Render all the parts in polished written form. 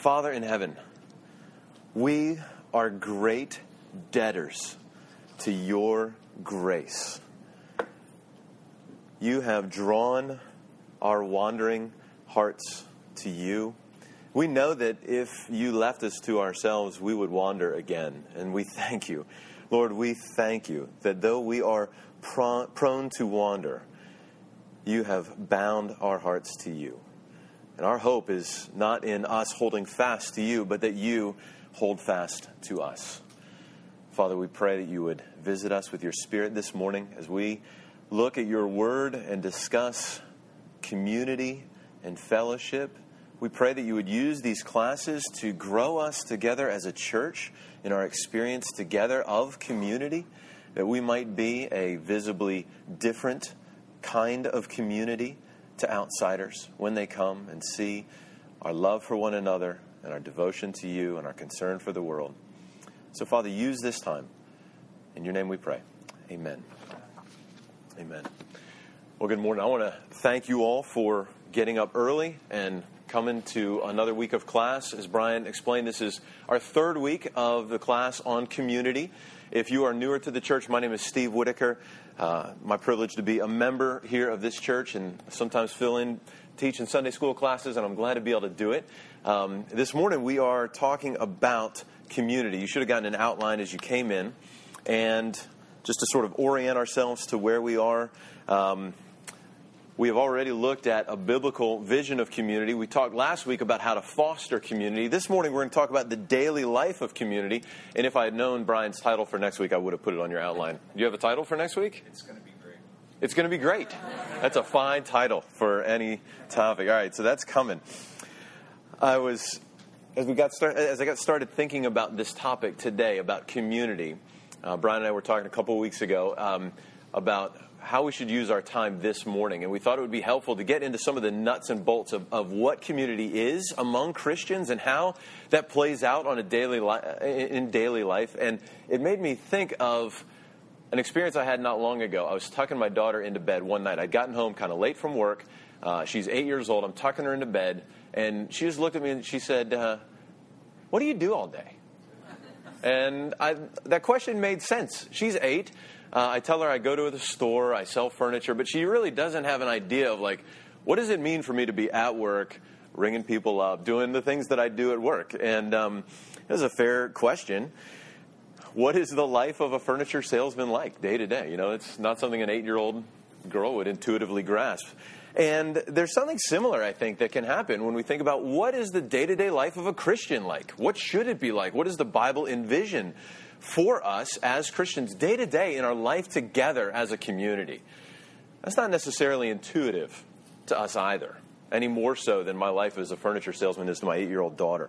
Father in heaven, we are great debtors to your grace. You have drawn our wandering hearts to you. We know that if you left us to ourselves, we would wander again. And we thank you. Lord, we thank you that though we are prone to wander, you have bound our hearts to you. And our hope is not in us holding fast to you, but that you hold fast to us. Father, we pray that you would visit us with your Spirit this morning as we look at your word and discuss community and fellowship. We pray that you would use these classes to grow us together as a church in our experience together of community, that we might be a visibly different kind of community to outsiders when they come and see our love for one another and our devotion to you and our concern for the world. So, Father, use this time. In your name we pray. Amen. Amen. Well, good morning. I want to thank you all for getting up early and coming to another week of class. As Brian explained, this is our third week of the class on community. If you are newer to the church, my name is Steve Whitaker. My privilege to be a member here of this church and sometimes fill in, teach in Sunday school classes, and I'm glad to be able to do it. This morning we are talking about community. You should have gotten an outline as you came in, and just to sort of orient ourselves to where we are. We have already looked at a biblical vision of community. We talked last week about how to foster community. This morning we're going to talk about the daily life of community. And if I had known Brian's title for next week, I would have put it on your outline. Do you have a title for next week? It's going to be great. It's going to be great. That's a fine title for any topic. All right, so that's coming. As I got started thinking about this topic today, about community, Brian and I were talking a couple of weeks ago about how we should use our time this morning. And we thought it would be helpful to get into some of the nuts and bolts of what community is among Christians and how that plays out on in daily life. And it made me think of an experience I had not long ago. I was tucking my daughter into bed one night. I'd gotten home kind of late from work. She's 8 years old. I'm tucking her into bed. And she just looked at me and she said, what do you do all day? And that question made sense. She's 8. I tell her I go to the store, I sell furniture, but she really doesn't have an idea of, like, what does it mean for me to be at work, ringing people up, doing the things that I do at work? And it was a fair question. What is the life of a furniture salesman like day to day? You know, it's not something an 8-year-old girl would intuitively grasp. And there's something similar, I think, that can happen when we think about what is the day-to-day life of a Christian like? What should it be like? What does the Bible envision for us as Christians day to day in our life together as a community? That's not necessarily intuitive to us either, any more so than my life as a furniture salesman is to my 8-year-old daughter.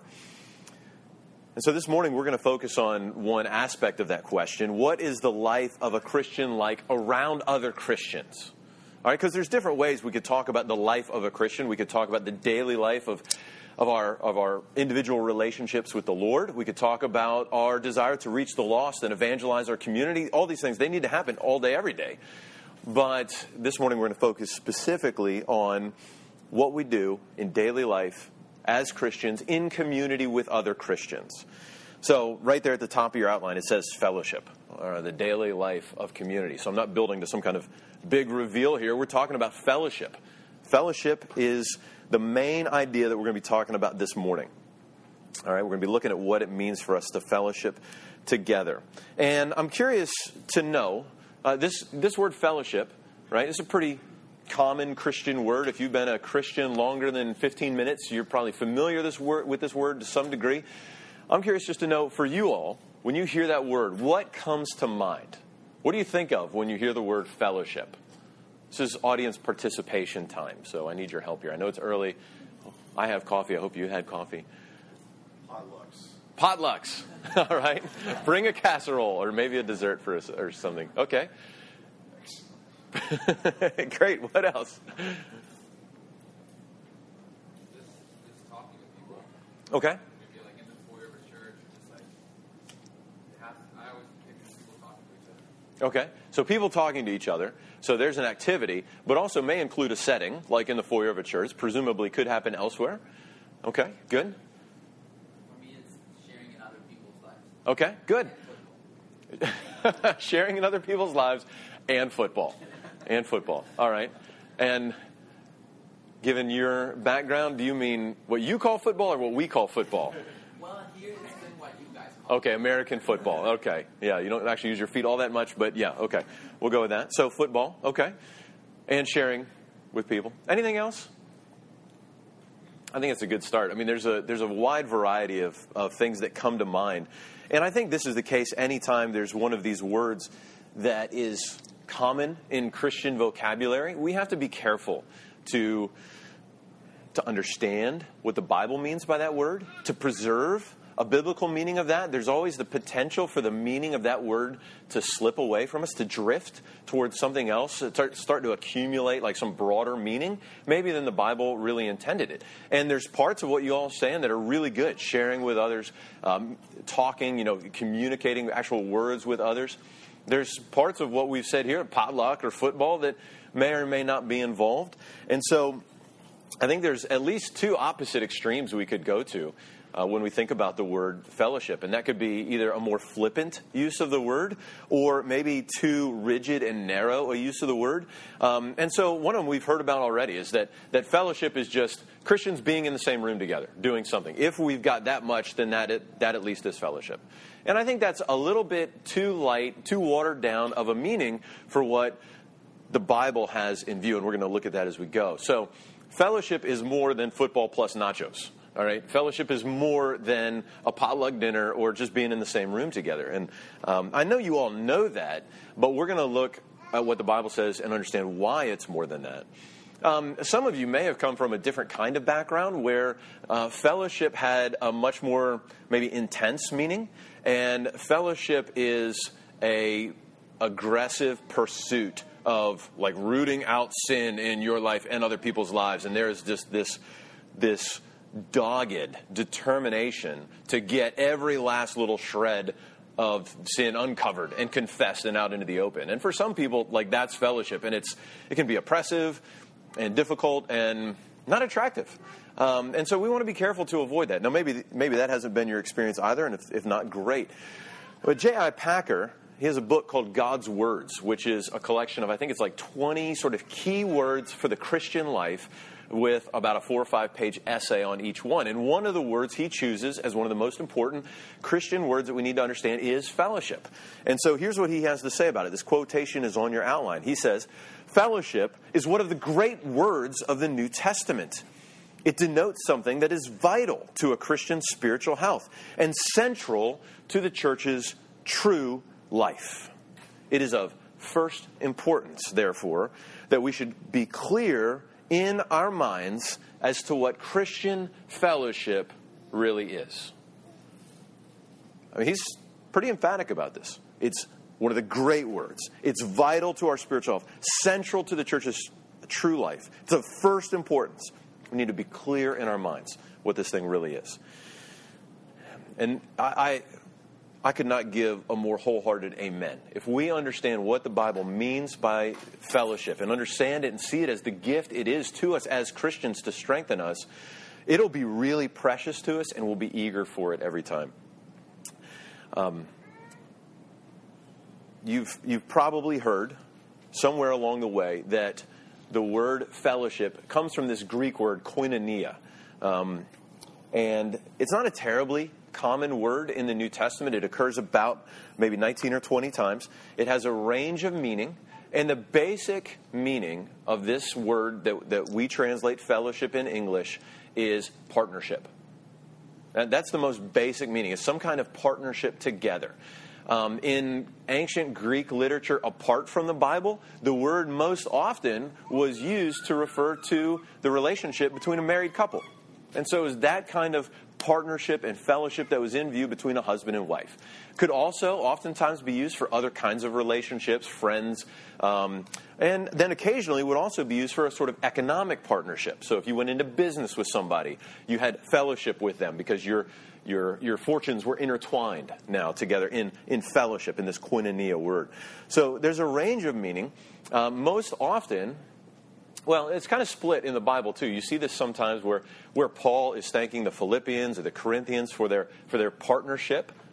And so this morning we're going to focus on one aspect of that question. What is the life of a Christian like around other Christians? All right, because there's different ways we could talk about the life of a Christian. We could talk about the daily life of our individual relationships with the Lord. We could talk about our desire to reach the lost and evangelize our community. All these things, they need to happen all day, every day. But this morning we're going to focus specifically on what we do in daily life as Christians in community with other Christians. So right there at the top of your outline, it says fellowship, or the daily life of community. So I'm not building to some kind of big reveal here. We're talking about fellowship. Fellowship is the main idea that we're going to be talking about this morning. All right, we're going to be looking at what it means for us to fellowship together. And I'm curious to know, this word fellowship, right, is a pretty common Christian word. If you've been a Christian longer than 15 minutes, you're probably familiar with this word to some degree. I'm curious just to know, for you all, when you hear that word, what comes to mind? What do you think of when you hear the word fellowship? This is audience participation time, so I need your help here. I know it's early. I have coffee. I hope you had coffee. Potlucks. All right. Bring a casserole or maybe a dessert for us or something. Okay. Great. What else? Just talking to people. Okay. Maybe like in the foyer of a church, just like I always picture people talking to each other. Okay. So people talking to each other. So there's an activity, but also may include a setting, like in the foyer of a church. Presumably could happen elsewhere. Okay. Good. Okay, good. Sharing in other people's lives and football. And football. All right. And given your background, do you mean what you call football or what we call football? Well, here it's been what you guys call Okay, American football. Okay. Yeah, you don't actually use your feet all that much, but yeah, okay. We'll go with that. So football, okay. And sharing with people. Anything else? I think it's a good start. I mean, there's a wide variety of things that come to mind. And I think this is the case anytime there's one of these words that is common in Christian vocabulary. We have to be careful to understand what the Bible means by that word, to preserve a biblical meaning of that. There's always the potential for the meaning of that word to slip away from us, to drift towards something else, to start to accumulate like some broader meaning, maybe than the Bible really intended it. And there's parts of what you all saying that are really good, sharing with others, talking, communicating actual words with others. There's parts of what we've said here, potluck or football, that may or may not be involved. And so I think there's at least two opposite extremes we could go to when we think about the word fellowship. And that could be either a more flippant use of the word or maybe too rigid and narrow a use of the word. And so one of them we've heard about already is that fellowship is just Christians being in the same room together, doing something. If we've got that much, then that at least is fellowship. And I think that's a little bit too light, too watered down of a meaning for what the Bible has in view. And we're going to look at that as we go. So fellowship is more than football plus nachos. All right, fellowship is more than a potluck dinner or just being in the same room together. And I know you all know that, but we're going to look at what the Bible says and understand why it's more than that. Some of you may have come from a different kind of background where fellowship had a much more maybe intense meaning, and fellowship is a aggressive pursuit of like rooting out sin in your life and other people's lives. And there is just this dogged determination to get every last little shred of sin uncovered and confessed and out into the open. And for some people, like, that's fellowship, and it can be oppressive and difficult and not attractive. And so we want to be careful to avoid that. Now, maybe that hasn't been your experience either, and if not, great. But J.I. Packer, he has a book called God's Words, which is a collection of, I think it's like 20 sort of key words for the Christian life, with about a 4 or 5 page essay on each one. And one of the words he chooses as one of the most important Christian words that we need to understand is fellowship. And so here's what he has to say about it. This quotation is on your outline. He says, "Fellowship is one of the great words of the New Testament. It denotes something that is vital to a Christian's spiritual health and central to the church's true life. It is of first importance, therefore, that we should be clear in our minds as to what Christian fellowship really is." I mean, he's pretty emphatic about this. It's one of the great words. It's vital to our spiritual health, central to the church's true life. It's of first importance. We need to be clear in our minds what this thing really is. And I could not give a more wholehearted amen. If we understand what the Bible means by fellowship and understand it and see it as the gift it is to us as Christians to strengthen us, it'll be really precious to us and we'll be eager for it every time. You've probably heard somewhere along the way that the word fellowship comes from this Greek word koinonia. And it's not a terribly common word in the New Testament. It occurs about maybe 19 or 20 times. It has a range of meaning. And the basic meaning of this word that we translate fellowship in English is partnership. And that's the most basic meaning. It's some kind of partnership together. In ancient Greek literature, apart from the Bible, the word most often was used to refer to the relationship between a married couple. And so it was that kind of partnership and fellowship that was in view between a husband and wife. Could also oftentimes be used for other kinds of relationships, friends, and then occasionally would also be used for a sort of economic partnership. So if you went into business with somebody, you had fellowship with them because your fortunes were intertwined now together in fellowship, in this koinonia word. So there's a range of meaning. Most often, well, it's kind of split in the Bible, too. You see this sometimes where Paul is thanking the Philippians or the Corinthians for their partnership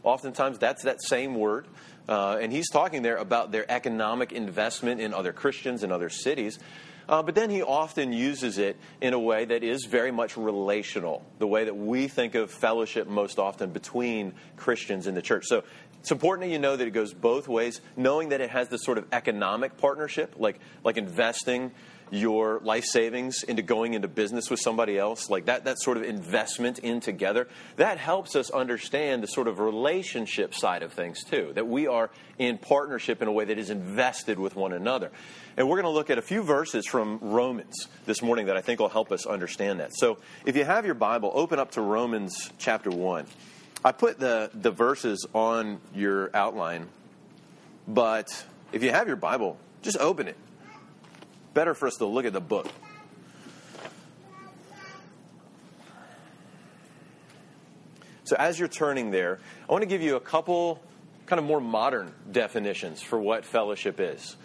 Oftentimes, that's that same word. And he's talking there about their economic investment in other Christians and other cities. But then he often uses it in a way that is very much relational, the way that we think of fellowship most often between Christians in the church. So it's important that you know that it goes both ways, knowing that it has this sort of economic partnership, like investing your life savings into going into business with somebody else, like that sort of investment in together. That helps us understand the sort of relationship side of things too, that we are in partnership in a way that is invested with one another. And we're going to look at a few verses from Romans this morning that I think will help us understand that. So if you have your Bible, open up to Romans chapter 1. I put the verses on your outline, but if you have your Bible, just open it. Better for us to look at the book. So as you're turning there, I want to give you a couple kind of more modern definitions for what fellowship is.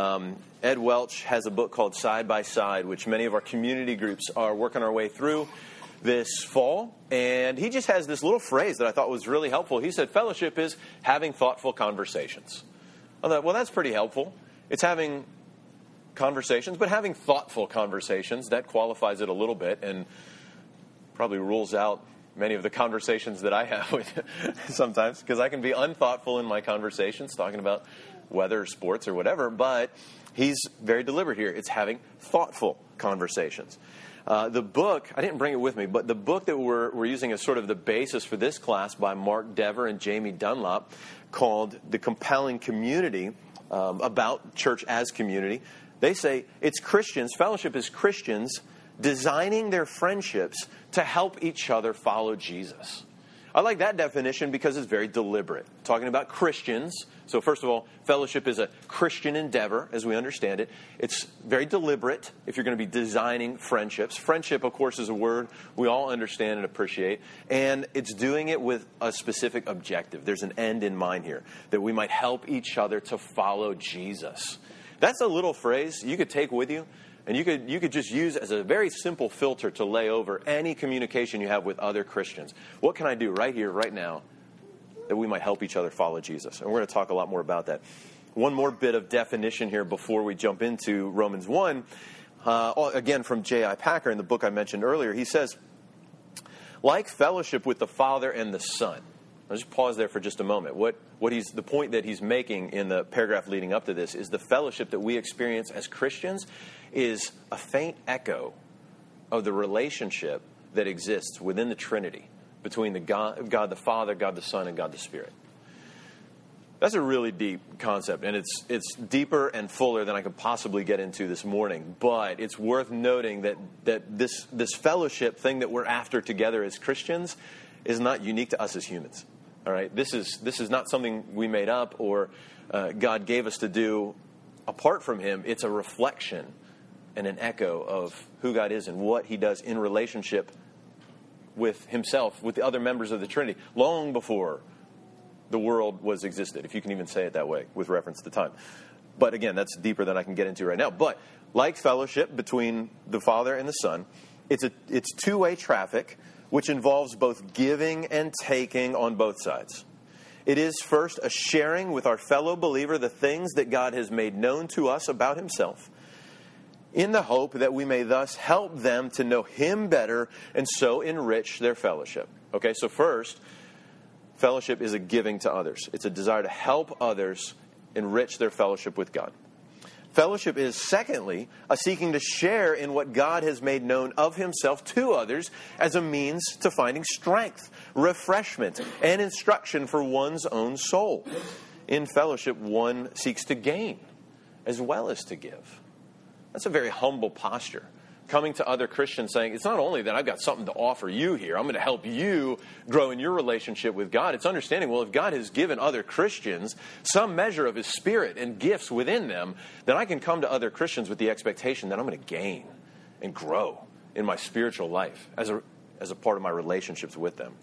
Ed Welch has a book called Side by Side, which many of our community groups are working our way through this fall. And he just has this little phrase that I thought was really helpful. He said, fellowship is having thoughtful conversations. I thought, well, that's pretty helpful. It's having conversations, but having thoughtful conversations, that qualifies it a little bit and probably rules out many of the conversations that I have with sometimes, because I can be unthoughtful in my conversations, talking about weather, sports, or whatever, but he's very deliberate here. It's having thoughtful conversations. The book, I didn't bring it with me, but the book that we're using as sort of the basis for this class by Mark Dever and Jamie Dunlop, called The Compelling Community, about church as community. They say it's Christians, fellowship is Christians designing their friendships to help each other follow Jesus. I like that definition because it's very deliberate. Talking about Christians. So first of all, fellowship is a Christian endeavor, as we understand it. It's very deliberate if you're going to be designing friendships. Friendship, of course, is a word we all understand and appreciate. And it's doing it with a specific objective. There's an end in mind here, that we might help each other to follow Jesus. That's a little phrase you could take with you, and you could just use as a very simple filter to lay over any communication you have with other Christians. What can I do right here, right now, that we might help each other follow Jesus? And we're going to talk a lot more about that. One more bit of definition here before we jump into Romans 1. Again, from J.I. Packer in the book I mentioned earlier, he says, like fellowship with the Father and the Son. I'll just pause there for just a moment. The point that he's making in the paragraph leading up to this is the fellowship that we experience as Christians is a faint echo of the relationship that exists within the Trinity between God the Father, God the Son, and God the Spirit. That's a really deep concept, and it's deeper and fuller than I could possibly get into this morning. But it's worth noting that this fellowship thing that we're after together as Christians is not unique to us as humans. All right, this is not something we made up or God gave us to do apart from Him. It's a reflection and an echo of who God is and what He does in relationship with Himself, with the other members of the Trinity, long before the world was existed, if you can even say it that way with reference to time. But again, that's deeper than I can get into right now. But like fellowship between the Father and the Son, it's two-way traffic, which involves both giving and taking on both sides. It is first a sharing with our fellow believer the things that God has made known to us about Himself, in the hope that we may thus help them to know Him better and so enrich their fellowship. Okay, so first, fellowship is a giving to others. It's a desire to help others enrich their fellowship with God. Fellowship is, secondly, a seeking to share in what God has made known of Himself to others as a means to finding strength, refreshment, and instruction for one's own soul. In fellowship, one seeks to gain as well as to give. That's a very humble posture. Coming to other Christians saying, it's not only that I've got something to offer you here, I'm going to help you grow in your relationship with God. It's understanding, well, if God has given other Christians some measure of His Spirit and gifts within them, then I can come to other Christians with the expectation that I'm going to gain and grow in my spiritual life as a part of my relationships with them.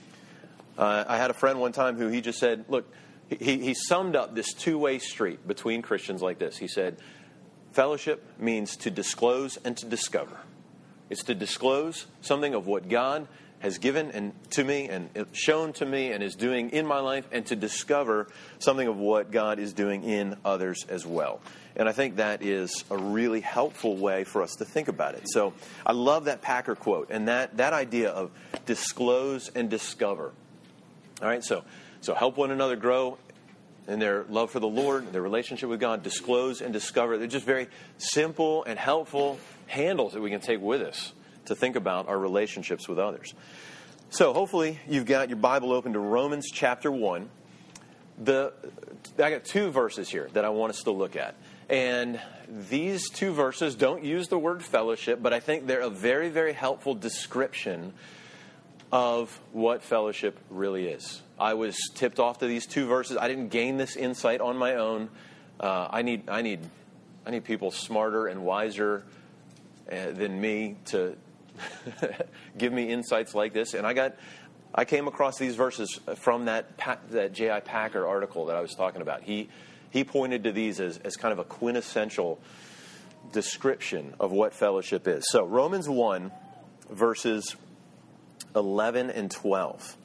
I had a friend one time who he just said, look, he summed up this two-way street between Christians like this. He said, fellowship means to disclose and to discover. It's to disclose something of what God has given to me and shown to me and is doing in my life, and to discover something of what God is doing in others as well. And I think that is a really helpful way for us to think about it. So I love that Packer quote and that idea of disclose and discover. All right, so help one another grow in their love for the Lord, their relationship with God. Disclose and discover. They're just very simple and helpful handles that we can take with us to think about our relationships with others. So hopefully you've got your Bible open to Romans chapter 1. I got 2 verses here that I want us to look at. And these 2 verses don't use the word fellowship, but I think they're a very, very helpful description of what fellowship really is. I was tipped off to these 2 verses. I didn't gain this insight on my own. I need people smarter and wiser than me to give me insights like this. And I came across these verses from that J.I. Packer article that I was talking about. He pointed to these as kind of a quintessential description of what fellowship is. So Romans 1, verses 11 and 12.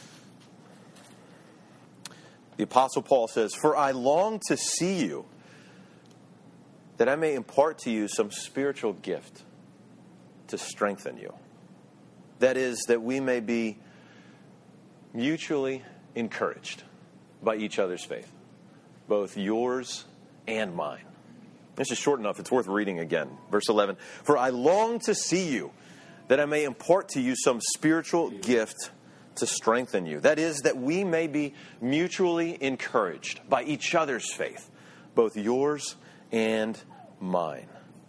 The Apostle Paul says, "For I long to see you, that I may impart to you some spiritual gift to strengthen you. That is, that we may be mutually encouraged by each other's faith, both yours and mine." This is short enough, it's worth reading again. Verse 11, "For I long to see you, that I may impart to you some spiritual gift to strengthen you. That is, that we may be mutually encouraged by each other's faith, both yours and mine."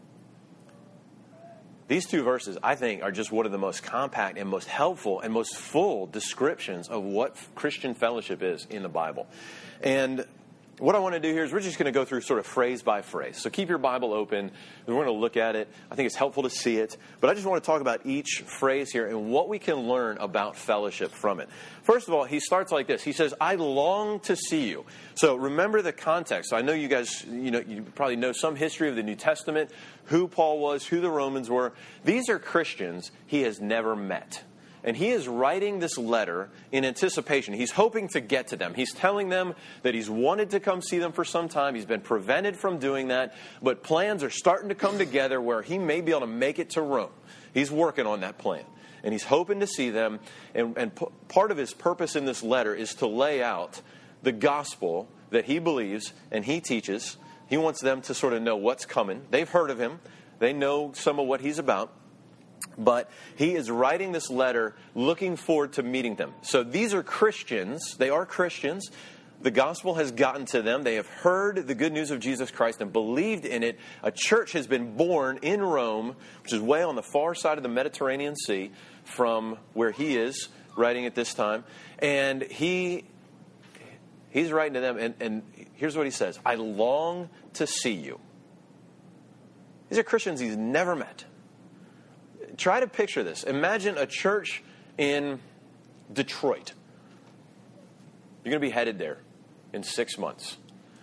These 2 verses, I think, are just one of the most compact and most helpful and most full descriptions of what Christian fellowship is in the Bible. And what I want to do here is we're just going to go through sort of phrase by phrase. So keep your Bible open. We're going to look at it. I think it's helpful to see it. But I just want to talk about each phrase here and what we can learn about fellowship from it. First of all, he starts like this. He says, "I long to see you." So remember the context. So I know you guys, you probably know some history of the New Testament, who Paul was, who the Romans were. These are Christians he has never met. And he is writing this letter in anticipation. He's hoping to get to them. He's telling them that he's wanted to come see them for some time. He's been prevented from doing that. But plans are starting to come together where he may be able to make it to Rome. He's working on that plan. And he's hoping to see them. And part of his purpose in this letter is to lay out the gospel that he believes and he teaches. He wants them to sort of know what's coming. They've heard of him. They know some of what he's about. But he is writing this letter looking forward to meeting them. So these are Christians. They are Christians. The gospel has gotten to them. They have heard the good news of Jesus Christ and believed in it. A church has been born in Rome, which is way on the far side of the Mediterranean Sea from where he is writing at this time. And he's writing to them. And here's what he says. "I long to see you." These are Christians he's never met. Try to picture this. Imagine a church in Detroit. You're going to be headed there in 6 months.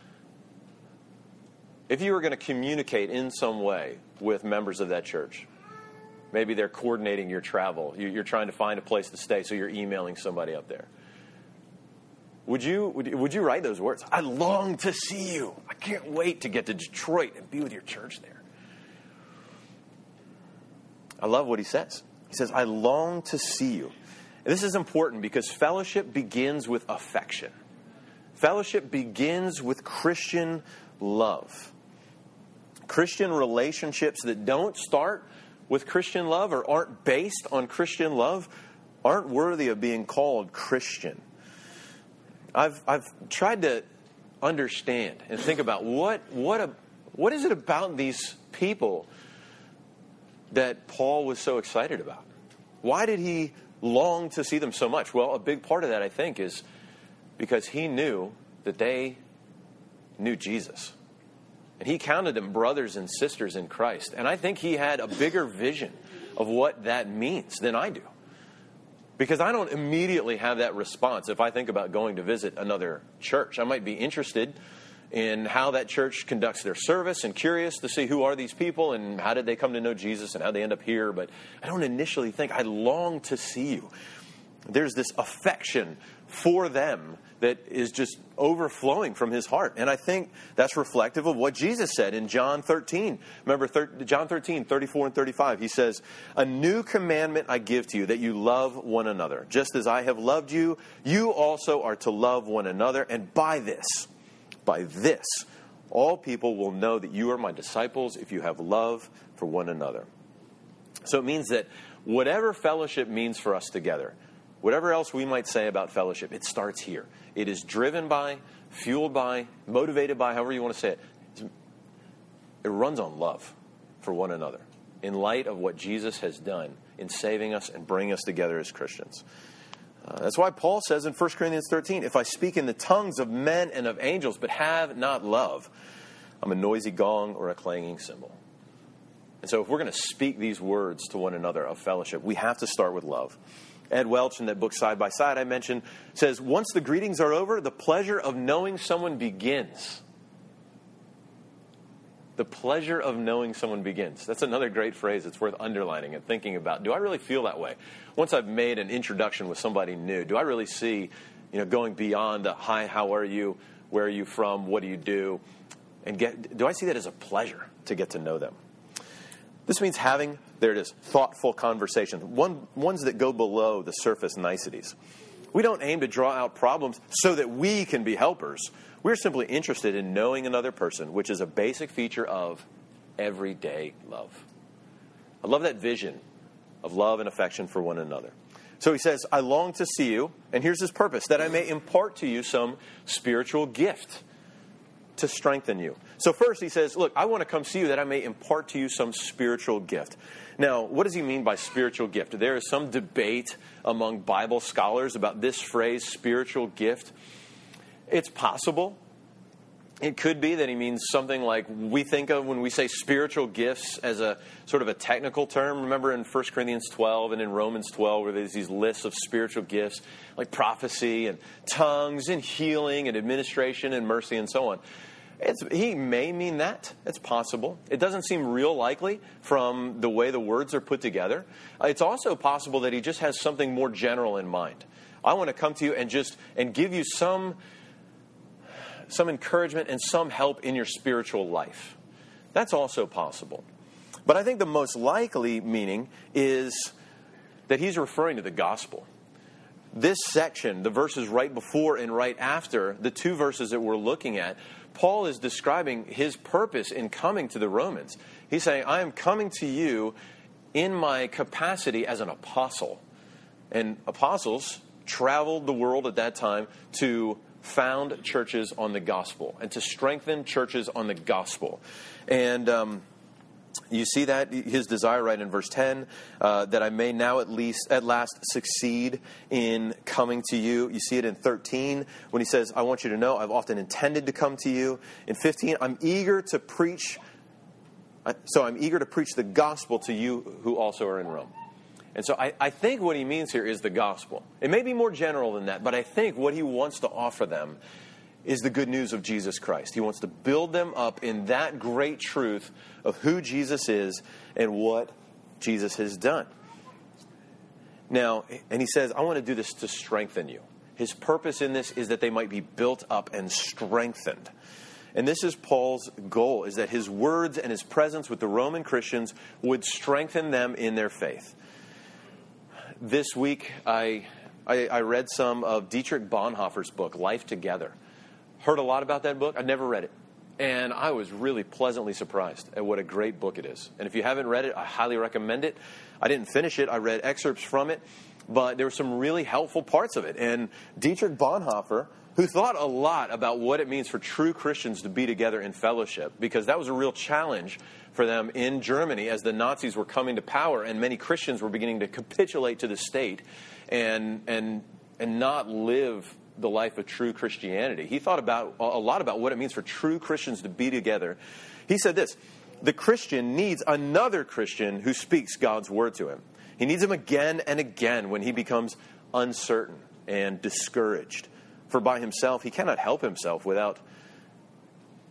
If you were going to communicate in some way with members of that church, maybe they're coordinating your travel. You're trying to find a place to stay, so you're emailing somebody up there. Would you write those words? "I long to see you. I can't wait to get to Detroit and be with your church there." I love what he says. He says, "I long to see you." And this is important because fellowship begins with affection. Fellowship begins with Christian love. Christian relationships that don't start with Christian love or aren't based on Christian love aren't worthy of being called Christian. I've tried to understand and think about what is it about these people that Paul was so excited about? Why did he long to see them so much? Well, a big part of that, I think, is because he knew that they knew Jesus. And he counted them brothers and sisters in Christ. And I think he had a bigger vision of what that means than I do. Because I don't immediately have that response if I think about going to visit another church. I might be interested in how that church conducts their service and curious to see who are these people and how did they come to know Jesus and how they end up here. But I don't initially think, I long to see you. There's this affection for them that is just overflowing from his heart. And I think that's reflective of what Jesus said in John 13. Remember, John 13, 34 and 35. He says, "A new commandment I give to you, that you love one another. Just as I have loved you, you also are to love one another. And by this, all people will know that you are my disciples if you have love for one another." So it means that whatever fellowship means for us together, whatever else we might say about fellowship, it starts here. It is driven by, fueled by, motivated by, however you want to say it. It runs on love for one another in light of what Jesus has done in saving us and bringing us together as Christians. That's why Paul says in 1 Corinthians 13, "If I speak in the tongues of men and of angels, but have not love, I'm a noisy gong or a clanging cymbal." And so if we're going to speak these words to one another of fellowship, we have to start with love. Ed Welch, in that book Side by Side I mentioned, says, "Once the greetings are over, the pleasure of knowing someone begins." The pleasure of knowing someone begins. That's another great phrase. It's worth underlining and thinking about. Do I really feel that way? Once I've made an introduction with somebody new, do I really see, going beyond the, "Hi, how are you? Where are you from? What do you do?" And do I see that as a pleasure to get to know them? This means having, there it is, thoughtful conversations, ones that go below the surface niceties. We don't aim to draw out problems so that we can be helpers. We're simply interested in knowing another person, which is a basic feature of everyday love. I love that vision of love and affection for one another. So he says, "I long to see you," and here's his purpose, "that I may impart to you some spiritual gift to strengthen you." So first he says, look, I want to come see you that I may impart to you some spiritual gift. Now, what does he mean by spiritual gift? There is some debate among Bible scholars about this phrase, spiritual gift. It's possible. It could be that he means something like we think of when we say spiritual gifts as a sort of a technical term. Remember in 1 Corinthians 12 and in Romans 12 where there's these lists of spiritual gifts like prophecy and tongues and healing and administration and mercy and so on. He may mean that. It's possible. It doesn't seem real likely from the way the words are put together. It's also possible that he just has something more general in mind. I want to come to you and give you some encouragement and some help in your spiritual life. That's also possible. But I think the most likely meaning is that he's referring to the gospel. This section, the verses right before and right after, the two verses that we're looking at, Paul is describing his purpose in coming to the Romans. He's saying, I am coming to you in my capacity as an apostle. And apostles traveled the world at that time to found churches on the gospel and to strengthen churches on the gospel. And you see that, his desire right in verse 10, that I may now at last succeed in coming to you. You see it in 13 when he says, I want you to know I've often intended to come to you. In 15, I'm eager to preach the gospel to you who also are in Rome. And so I think what he means here is the gospel. It may be more general than that, but I think what he wants to offer them is the good news of Jesus Christ. He wants to build them up in that great truth of who Jesus is and what Jesus has done. Now, and he says, I want to do this to strengthen you. His purpose in this is that they might be built up and strengthened. And this is Paul's goal, is that his words and his presence with the Roman Christians would strengthen them in their faith. This week, I read some of Dietrich Bonhoeffer's book, Life Together. Heard a lot about that book. I'd never read it. And I was really pleasantly surprised at what a great book it is. And if you haven't read it, I highly recommend it. I didn't finish it. I read excerpts from it. But there were some really helpful parts of it. And Dietrich Bonhoeffer, who thought a lot about what it means for true Christians to be together in fellowship, because that was a real challenge for them in Germany as the Nazis were coming to power and many Christians were beginning to capitulate to the state and not live the life of true Christianity. He thought a lot about what it means for true Christians to be together. He said this, the Christian needs another Christian who speaks God's word to him. He needs him again and again when he becomes uncertain and discouraged. For by himself, he cannot help himself without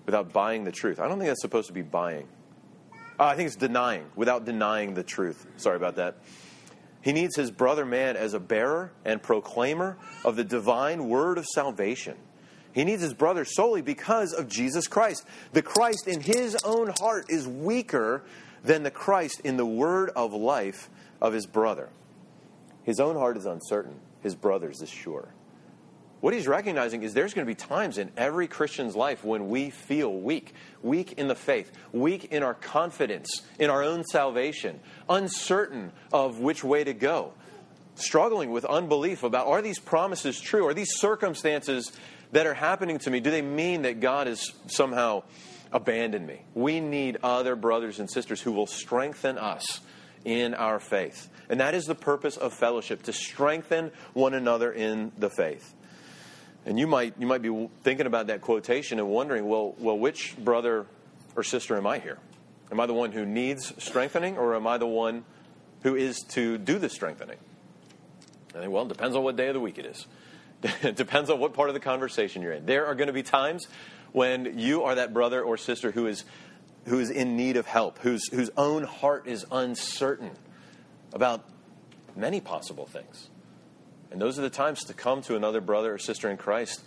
without buying the truth. I don't think that's supposed to be buying. I think it's denying, without denying the truth. Sorry about that. He needs his brother man as a bearer and proclaimer of the divine word of salvation. He needs his brother solely because of Jesus Christ. The Christ in his own heart is weaker than the Christ in the word of life of his brother. His own heart is uncertain. His brother's is sure. What he's recognizing is there's going to be times in every Christian's life when we feel weak. Weak in the faith. Weak in our confidence, in our own salvation. Uncertain of which way to go. Struggling with unbelief about, are these promises true? Are these circumstances that are happening to me, do they mean that God has somehow abandoned me? We need other brothers and sisters who will strengthen us in our faith. And that is the purpose of fellowship, to strengthen one another in the faith. And you might be thinking about that quotation and wondering, well, which brother or sister am I here? Am I the one who needs strengthening, or am I the one who is to do the strengthening? I think, well, it depends on what day of the week it is. It depends on what part of the conversation you're in. There are going to be times when you are that brother or sister who is in need of help, whose own heart is uncertain about many possible things. And those are the times to come to another brother or sister in Christ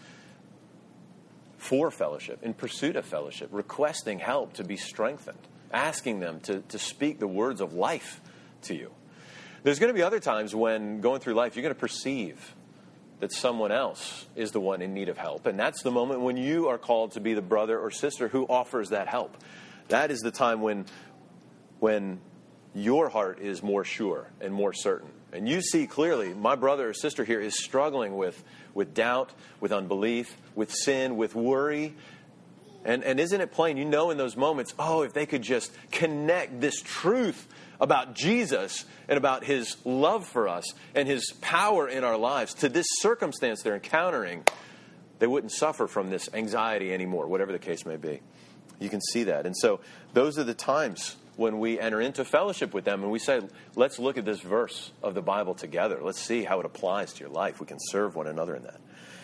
for fellowship, in pursuit of fellowship, requesting help to be strengthened, asking them to speak the words of life to you. There's going to be other times when going through life, you're going to perceive that someone else is the one in need of help. And that's the moment when you are called to be the brother or sister who offers that help. That is the time when your heart is more sure and more certain. And you see clearly, my brother or sister here is struggling with doubt, with unbelief, with sin, with worry. And isn't it plain? You know in those moments, if they could just connect this truth about Jesus and about his love for us and his power in our lives to this circumstance they're encountering, they wouldn't suffer from this anxiety anymore, whatever the case may be. You can see that. And so those are the times when we enter into fellowship with them and we say, let's look at this verse of the Bible together. Let's see how it applies to your life. We can serve one another in that.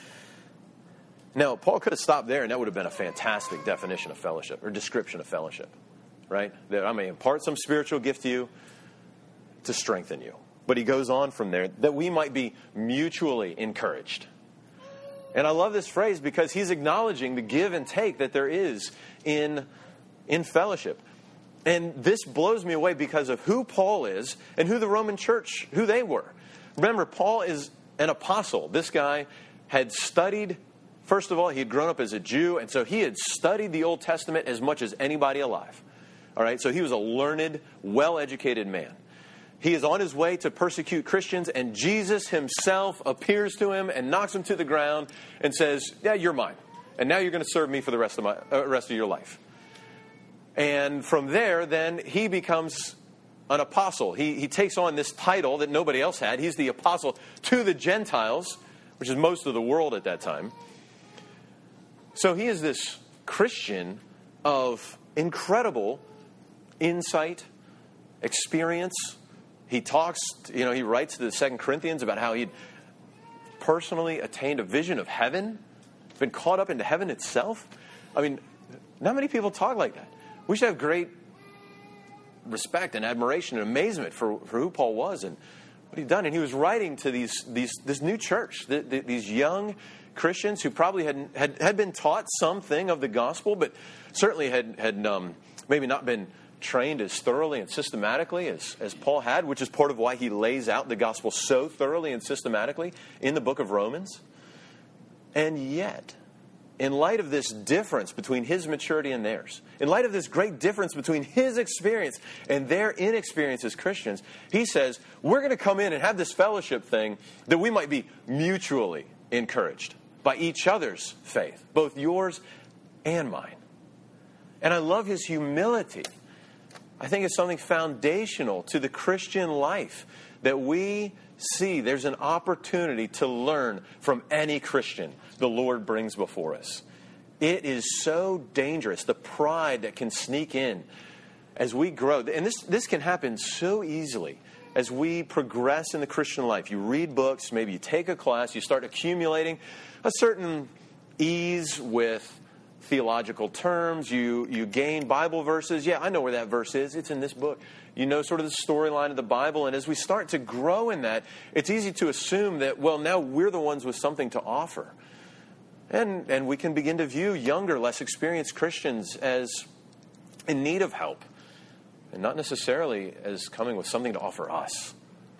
Now, Paul could have stopped there and that would have been a fantastic definition of fellowship or description of fellowship. Right? That I may impart some spiritual gift to you to strengthen you. But he goes on from there, that we might be mutually encouraged. And I love this phrase because he's acknowledging the give and take that there is in fellowship. And this blows me away because of who Paul is and who the Roman church, who they were. Remember, Paul is an apostle. This guy had studied, first of all, he had grown up as a Jew, and so he had studied the Old Testament as much as anybody alive. All right, so he was a learned, well-educated man. He is on his way to persecute Christians, and Jesus himself appears to him and knocks him to the ground and says, yeah, you're mine. And now you're going to serve me for the rest of your life. And from there, then, he becomes an apostle. He takes on this title that nobody else had. He's the apostle to the Gentiles, which is most of the world at that time. So he is this Christian of incredible insight, experience. He talks, he writes to the 2 Corinthians about how he'd personally attained a vision of heaven, been caught up into heaven itself. I mean, not many people talk like that. We should have great respect and admiration and amazement for who Paul was and what he'd done. And he was writing to this new church, these young Christians who probably had been taught something of the gospel, but certainly had maybe not been trained as thoroughly and systematically as Paul had, which is part of why he lays out the gospel so thoroughly and systematically in the book of Romans. And yet, in light of this difference between his maturity and theirs, in light of this great difference between his experience and their inexperience as Christians, he says, we're going to come in and have this fellowship thing that we might be mutually encouraged by each other's faith, both yours and mine. And I love his humility. I think it's something foundational to the Christian life that we see there's an opportunity to learn from any Christian the Lord brings before us. It is so dangerous, the pride that can sneak in as we grow. And this can happen so easily as we progress in the Christian life. You read books, maybe you take a class, you start accumulating a certain ease with theological terms. You gain Bible verses. Yeah, I know where that verse is. It's in this book. You know sort of the storyline of the Bible. And as we start to grow in that, it's easy to assume that, well, now we're the ones with something to offer. And we can begin to view younger, less experienced Christians as in need of help. And not necessarily as coming with something to offer us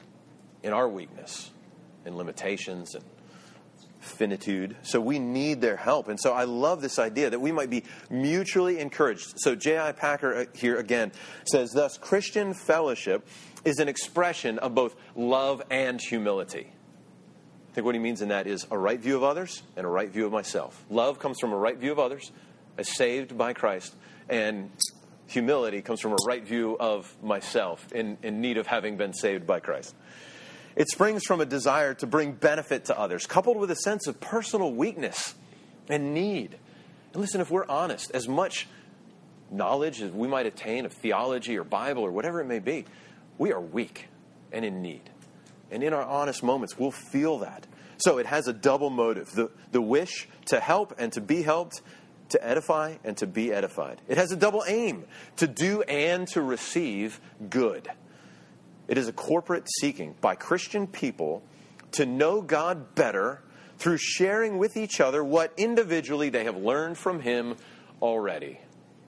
in our weakness and limitations and finitude. So we need their help. And so I love this idea that we might be mutually encouraged. So J.I. Packer here again says, thus, Christian fellowship is an expression of both love and humility. I think what he means in that is a right view of others and a right view of myself. Love comes from a right view of others as saved by Christ, and humility comes from a right view of myself in need of having been saved by Christ. It springs from a desire to bring benefit to others, coupled with a sense of personal weakness and need. And listen, if we're honest, as much knowledge as we might attain of theology or Bible or whatever it may be, we are weak and in need. And in our honest moments, we'll feel that. So it has a double motive, the wish to help and to be helped, to edify and to be edified. It has a double aim, to do and to receive good. It is a corporate seeking by Christian people to know God better through sharing with each other what individually they have learned from Him already.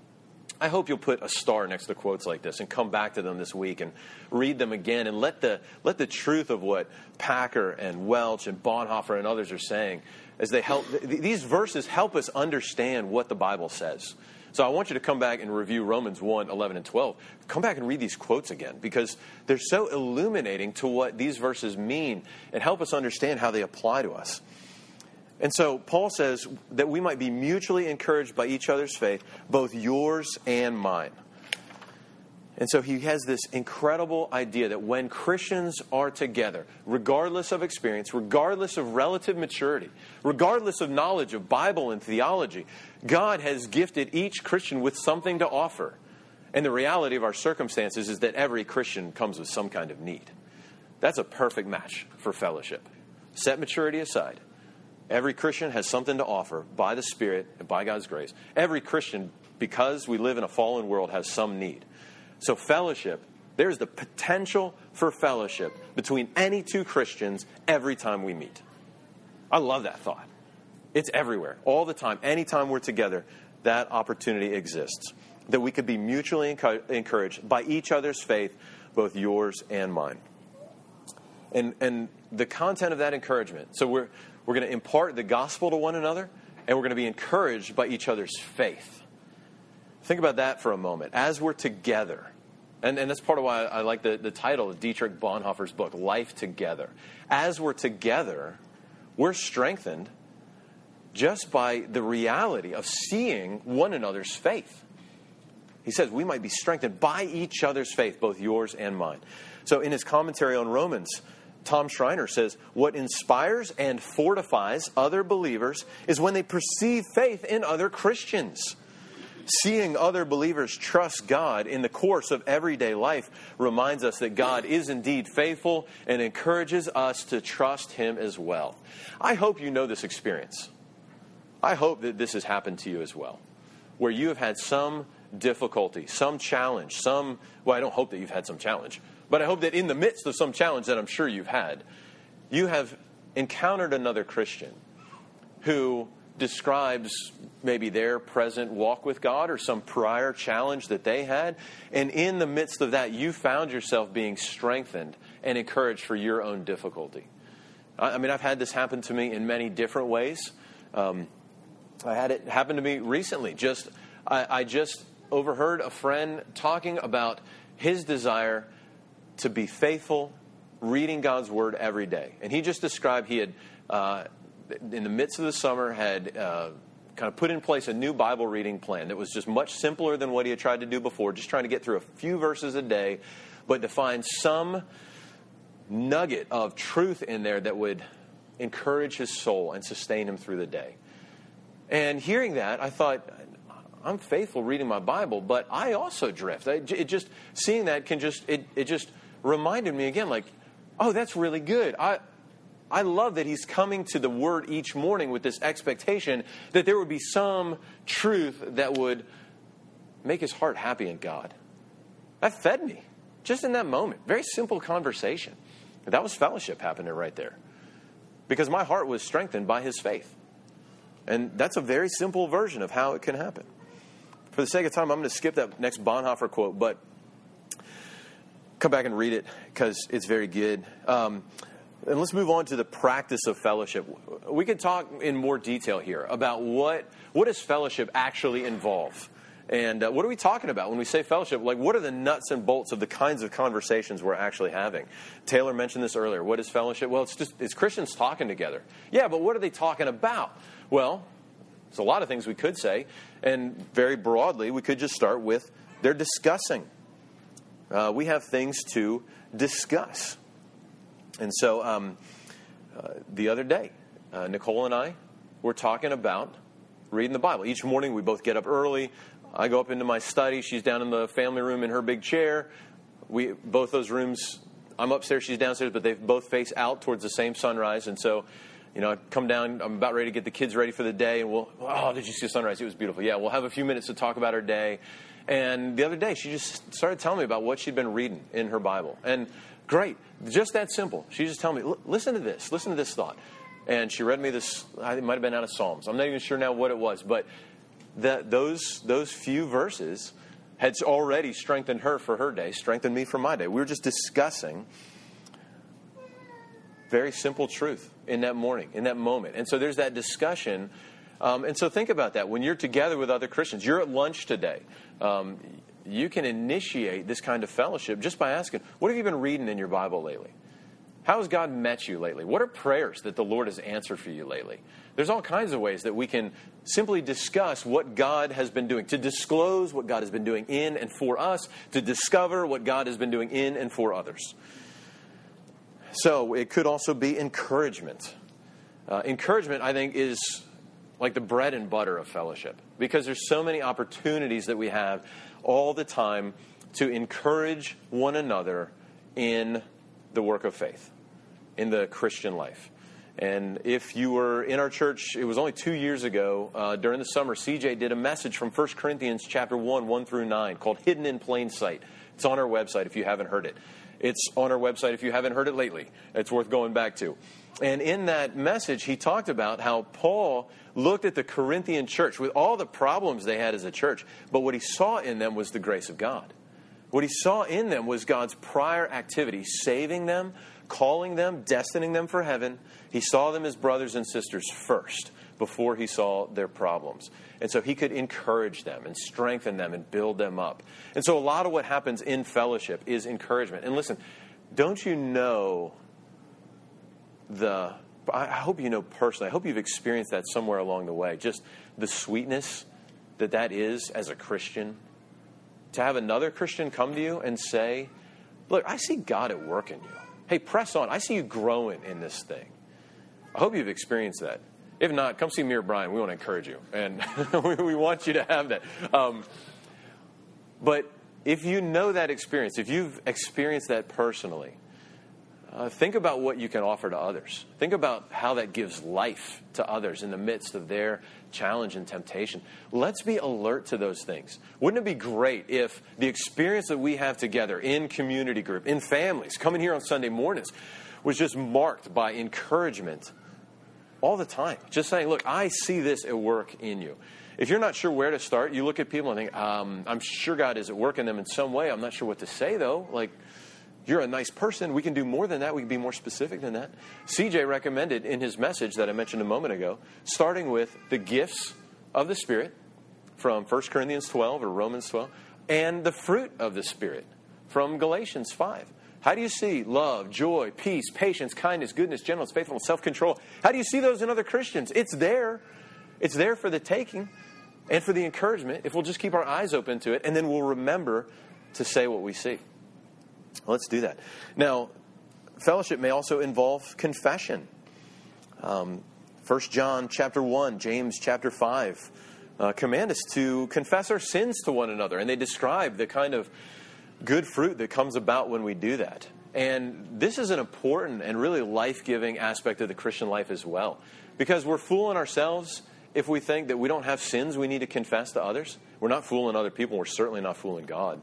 I hope you'll put a star next to quotes like this and come back to them this week and read them again and let the truth of what Packer and Welch and Bonhoeffer and others are saying as they help. These verses help us understand what the Bible says. So I want you to come back and review Romans 1, 11, and 12. Come back and read these quotes again because they're so illuminating to what these verses mean and help us understand how they apply to us. And so Paul says that we might be mutually encouraged by each other's faith, both yours and mine. And so he has this incredible idea that when Christians are together, regardless of experience, regardless of relative maturity, regardless of knowledge of Bible and theology, God has gifted each Christian with something to offer. And the reality of our circumstances is that every Christian comes with some kind of need. That's a perfect match for fellowship. Set maturity aside. Every Christian has something to offer by the Spirit and by God's grace. Every Christian, because we live in a fallen world, has some need. So fellowship, there's the potential for fellowship between any two Christians every time we meet. I love that thought. It's everywhere, all the time. Anytime we're together, that opportunity exists. That we could be mutually encouraged by each other's faith, both yours and mine. And the content of that encouragement, so we're going to impart the gospel to one another, and we're going to be encouraged by each other's faith. Think about that for a moment. As we're together, and that's part of why I like the title of Dietrich Bonhoeffer's book, Life Together. As we're together, we're strengthened just by the reality of seeing one another's faith. He says we might be strengthened by each other's faith, both yours and mine. So in his commentary on Romans, Tom Schreiner says, what inspires and fortifies other believers is when they perceive faith in other Christians. Seeing other believers trust God in the course of everyday life reminds us that God is indeed faithful and encourages us to trust Him as well. I hope you know this experience. I hope that this has happened to you as well, where you have had some difficulty, some challenge, well, I don't hope that you've had some challenge, but I hope that in the midst of some challenge that I'm sure you've had, you have encountered another Christian who describes maybe their present walk with God or some prior challenge that they had. And in the midst of that, you found yourself being strengthened and encouraged for your own difficulty. I mean, I've had this happen to me in many different ways. I had it happen to me recently. I just overheard a friend talking about his desire to be faithful, reading God's Word every day. And he just described he had, in the midst of the summer, had kind of put in place a new Bible reading plan that was just much simpler than what he had tried to do before, just trying to get through a few verses a day, but to find some nugget of truth in there that would encourage his soul and sustain him through the day. And hearing that, I thought, I'm faithful reading my Bible, but I also drift. Seeing that it just reminded me again, like, oh, that's really good. I love that he's coming to the Word each morning with this expectation that there would be some truth that would make his heart happy in God. That fed me just in that moment. Very simple conversation. That was fellowship happening right there. Because my heart was strengthened by his faith. And that's a very simple version of how it can happen. For the sake of time, I'm going to skip that next Bonhoeffer quote, but come back and read it because it's very good. And let's move on to the practice of fellowship. We could talk in more detail here about what does fellowship actually involve? And what are we talking about when we say fellowship? Like, what are the nuts and bolts of the kinds of conversations we're actually having? Taylor mentioned this earlier. What is fellowship? Well, it's Christians talking together. Yeah, but what are they talking about? Well, there's a lot of things we could say. And very broadly, we could just start with they're discussing. We have things to discuss. And so the other day, Nicole and I were talking about reading the Bible. Each morning we both get up early. I go up into my study. She's down in the family room in her big chair. Both those rooms, I'm upstairs, she's downstairs, but they both face out towards the same sunrise. And so, I come down, I'm about ready to get the kids ready for the day. And did you see the sunrise? It was beautiful. Yeah, we'll have a few minutes to talk about our day. And the other day, she just started telling me about what she'd been reading in her Bible. And great, just that simple. She just telling me, listen to this thought. And she read me this, it might have been out of Psalms. I'm not even sure now what it was, but those few verses had already strengthened her for her day, strengthened me for my day. We were just discussing very simple truth in that morning, in that moment. And so there's that discussion. And so think about that. When you're together with other Christians, you're at lunch today. You can initiate this kind of fellowship just by asking, what have you been reading in your Bible lately? How has God met you lately? What are prayers that the Lord has answered for you lately? There's all kinds of ways that we can simply discuss what God has been doing, to disclose what God has been doing in and for us, to discover what God has been doing in and for others. So it could also be encouragement. Encouragement, I think, is like the bread and butter of fellowship, because there's so many opportunities that we have all the time to encourage one another in the work of faith, in the Christian life. And if you were in our church, it was only 2 years ago, during the summer, CJ did a message from 1 Corinthians chapter 1 through 9, called Hidden in Plain Sight. It's on our website if you haven't heard it. It's on our website if you haven't heard it lately. It's worth going back to. And in that message, he talked about how Paul looked at the Corinthian church with all the problems they had as a church, but what he saw in them was the grace of God. What he saw in them was God's prior activity, saving them, calling them, destining them for heaven. He saw them as brothers and sisters first, before he saw their problems. And so he could encourage them and strengthen them and build them up. And so a lot of what happens in fellowship is encouragement. And listen, don't you know I hope you know personally, I hope you've experienced that somewhere along the way, just the sweetness that is as a Christian. To have another Christian come to you and say, look, I see God at work in you. Hey, press on. I see you growing in this thing. I hope you've experienced that. If not, come see me or Brian. We want to encourage you. And we want you to have that. But if you know that experience, if you've experienced that personally, think about what you can offer to others. Think about how that gives life to others in the midst of their challenge and temptation. Let's be alert to those things. Wouldn't it be great if the experience that we have together in community group, in families, coming here on Sunday mornings, was just marked by encouragement all the time? Just saying, look, I see this at work in you. If you're not sure where to start, you look at people and think, I'm sure God is at work in them in some way. I'm not sure what to say, though. Like, you're a nice person. We can do more than that. We can be more specific than that. CJ recommended in his message that I mentioned a moment ago, starting with the gifts of the Spirit from 1 Corinthians 12 or Romans 12, and the fruit of the Spirit from Galatians 5. How do you see love, joy, peace, patience, kindness, goodness, gentleness, faithfulness, self-control? How do you see those in other Christians? It's there. It's there for the taking and for the encouragement if we'll just keep our eyes open to it, and then we'll remember to say what we see. Let's do that. Now, fellowship may also involve confession. 1 John chapter 1, James chapter 5 command us to confess our sins to one another. And they describe the kind of good fruit that comes about when we do that. And this is an important and really life-giving aspect of the Christian life as well. Because we're fooling ourselves if we think that we don't have sins we need to confess to others. We're not fooling other people. We're certainly not fooling God.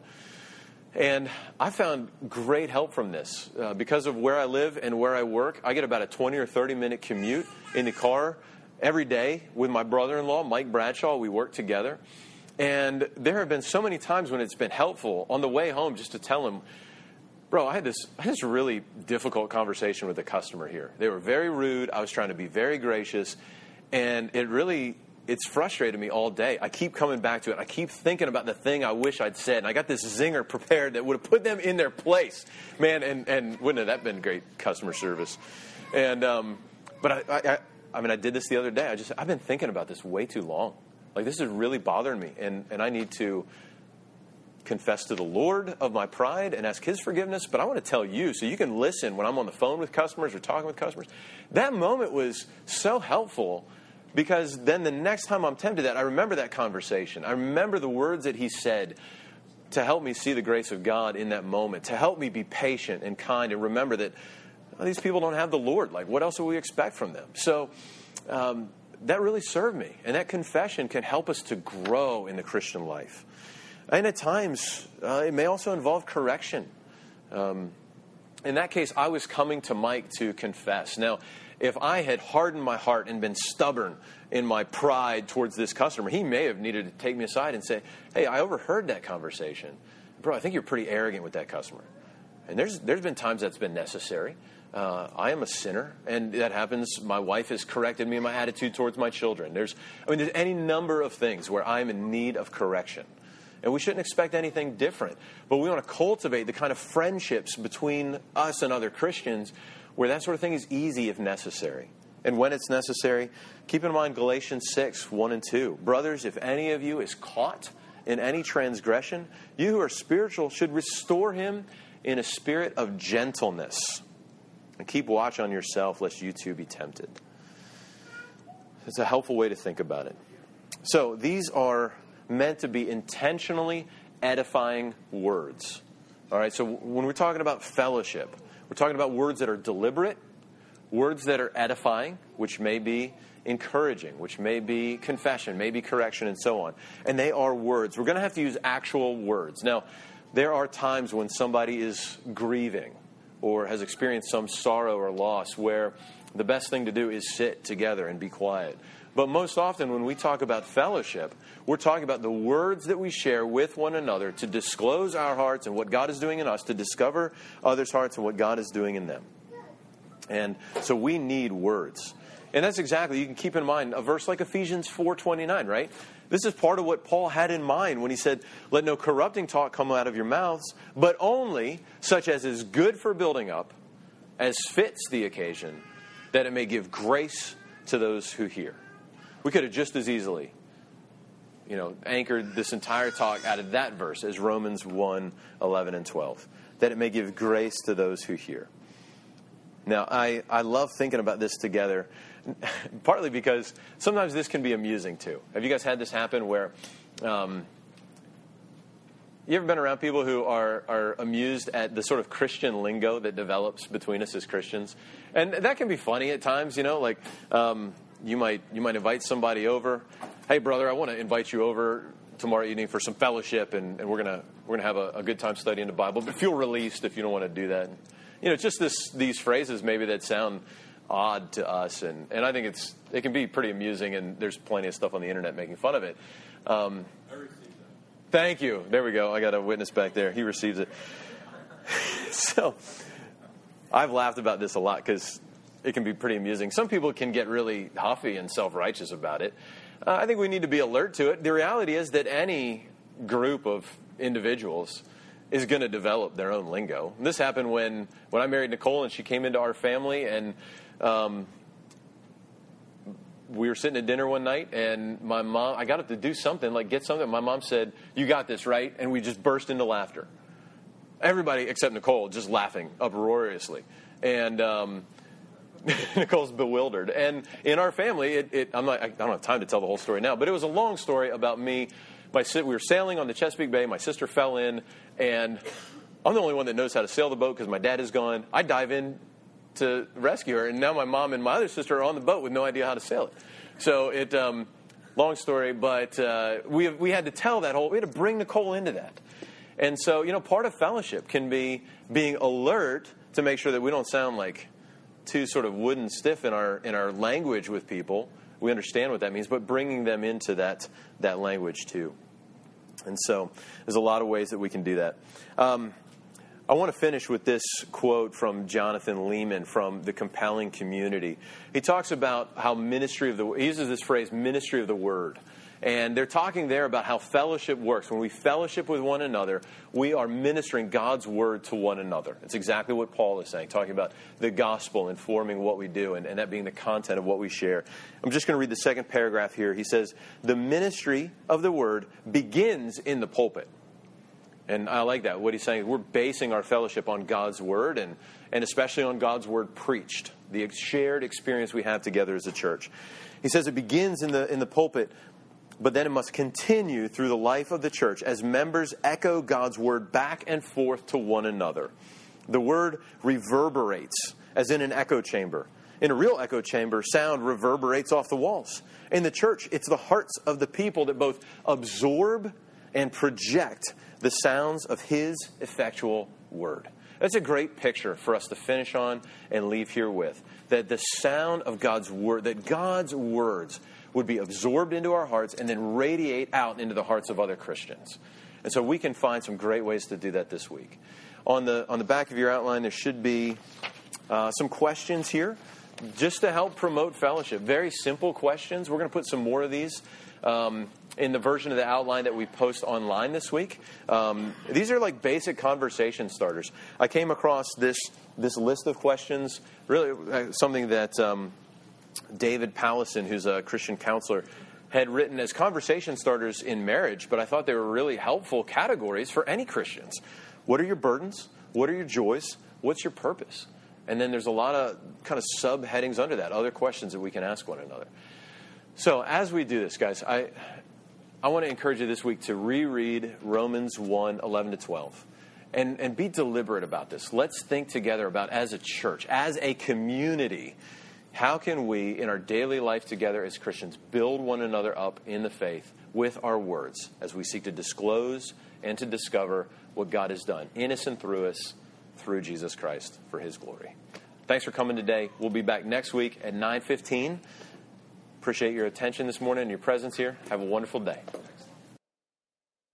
And I found great help from this. Because of where I live and where I work, I get about a 20 or 30-minute commute in the car every day with my brother-in-law, Mike Bradshaw. We work together. And there have been so many times when it's been helpful on the way home just to tell him, bro, I had this really difficult conversation with a customer here. They were very rude. I was trying to be very gracious. And it's frustrated me all day. I keep coming back to it. I keep thinking about the thing I wish I'd said. And I got this zinger prepared that would have put them in their place. Man, and wouldn't have that been great customer service? And but I did this the other day. I've been thinking about this way too long. Like, this is really bothering me. And I need to confess to the Lord of my pride and ask His forgiveness. But I want to tell you, so you can listen when I'm on the phone with customers or talking with customers. That moment was so helpful, because then the next time I'm tempted that, I remember that conversation. I remember the words that he said to help me see the grace of God in that moment, to help me be patient and kind and remember that these people don't have the Lord. Like, what else would we expect from them? So that really served me. And that confession can help us to grow in the Christian life. And at times, it may also involve correction. In that case, I was coming to Mike to confess. Now, if I had hardened my heart and been stubborn in my pride towards this customer, he may have needed to take me aside and say, hey, I overheard that conversation. Bro, I think you're pretty arrogant with that customer. And there's been times that's been necessary. I am a sinner, and that happens. My wife has corrected me in my attitude towards my children. There's any number of things where I'm in need of correction. And we shouldn't expect anything different. But we want to cultivate the kind of friendships between us and other Christians where that sort of thing is easy if necessary. And when it's necessary, keep in mind Galatians 6, 1 and 2. Brothers, if any of you is caught in any transgression, you who are spiritual should restore him in a spirit of gentleness. And keep watch on yourself, lest you too be tempted. It's a helpful way to think about it. So these are meant to be intentionally edifying words. All right, so when we're talking about fellowship, we're talking about words that are deliberate, words that are edifying, which may be encouraging, which may be confession, maybe correction, and so on. And they are words. We're going to have to use actual words. Now, there are times when somebody is grieving or has experienced some sorrow or loss where the best thing to do is sit together and be quiet. But most often when we talk about fellowship, we're talking about the words that we share with one another to disclose our hearts and what God is doing in us, to discover others' hearts and what God is doing in them. And so we need words. And that's exactly, you can keep in mind a verse like Ephesians 4:29, right? This is part of what Paul had in mind when he said, let no corrupting talk come out of your mouths, but only such as is good for building up, as fits the occasion, that it may give grace to those who hear. We could have just as easily, anchored this entire talk out of that verse as Romans 1, 11 and 12, that it may give grace to those who hear. Now, I love thinking about this together, partly because sometimes this can be amusing too. Have you guys had this happen where you ever been around people who are amused at the sort of Christian lingo that develops between us as Christians? And that can be funny at times, you might invite somebody over. Hey, brother, I want to invite you over tomorrow evening for some fellowship, and we're gonna have a good time studying the Bible. But feel released if you don't want to do that. Just these phrases maybe that sound odd to us, and I think it can be pretty amusing, and there's plenty of stuff on the internet making fun of it. I received that. Thank you. There we go. I got a witness back there. He receives it. So I've laughed about this a lot because it can be pretty amusing. Some people can get really huffy and self-righteous about it. I think we need to be alert to it. The reality is that any group of individuals is going to develop their own lingo. And this happened when I married Nicole and she came into our family, and we were sitting at dinner one night, and my mom, I got up to do something, like get something. My mom said, "You got this, right?" And we just burst into laughter. Everybody except Nicole just laughing uproariously. And Nicole's bewildered. And in our family, I don't have time to tell the whole story now, but it was a long story about me. We were sailing on the Chesapeake Bay. My sister fell in, and I'm the only one that knows how to sail the boat because my dad is gone. I dive in to rescue her, and now my mom and my other sister are on the boat with no idea how to sail it. So it, long story, but we had to tell that we had to bring Nicole into that. And so, part of fellowship can be being alert to make sure that we don't sound like too sort of wooden stiff in our language with people. We understand what that means, but bringing them into that language too. And so there's a lot of ways that we can do that. I want to finish with this quote from Jonathan Lehman from The Compelling Community. He talks about how he uses this phrase, ministry of the word. And they're talking there about how fellowship works. When we fellowship with one another, we are ministering God's word to one another. It's exactly what Paul is saying, talking about the gospel informing what we do and that being the content of what we share. I'm just going to read the second paragraph here. He says, the ministry of the word begins in the pulpit. And I like that. What he's saying is we're basing our fellowship on God's word and especially on God's word preached, the shared experience we have together as a church. He says it begins in the pulpit, but then it must continue through the life of the church as members echo God's word back and forth to one another. The word reverberates, as in an echo chamber. In a real echo chamber, sound reverberates off the walls. In the church, it's the hearts of the people that both absorb and project the sounds of His effectual word. That's a great picture for us to finish on and leave here with. That the sound of God's word, that God's words would be absorbed into our hearts and then radiate out into the hearts of other Christians. And so we can find some great ways to do that this week. On the back of your outline, there should be some questions here just to help promote fellowship. Very simple questions. We're going to put some more of these in the version of the outline that we post online this week. These are like basic conversation starters. I came across this list of questions, really something that David Pallison, who's a Christian counselor, had written as conversation starters in marriage, but I thought they were really helpful categories for any Christians. What are your burdens? What are your joys? What's your purpose? And then there's a lot of kind of subheadings under that, other questions that we can ask one another. So as we do this, guys, I want to encourage you this week to reread Romans 1:11-12 and be deliberate about this. Let's think together about, as a church, as a community, how can we, in our daily life together as Christians, build one another up in the faith with our words as we seek to disclose and to discover what God has done in us and through us, through Jesus Christ, for His glory. Thanks for coming today. We'll be back next week at 9:15. Appreciate your attention this morning and your presence here. Have a wonderful day.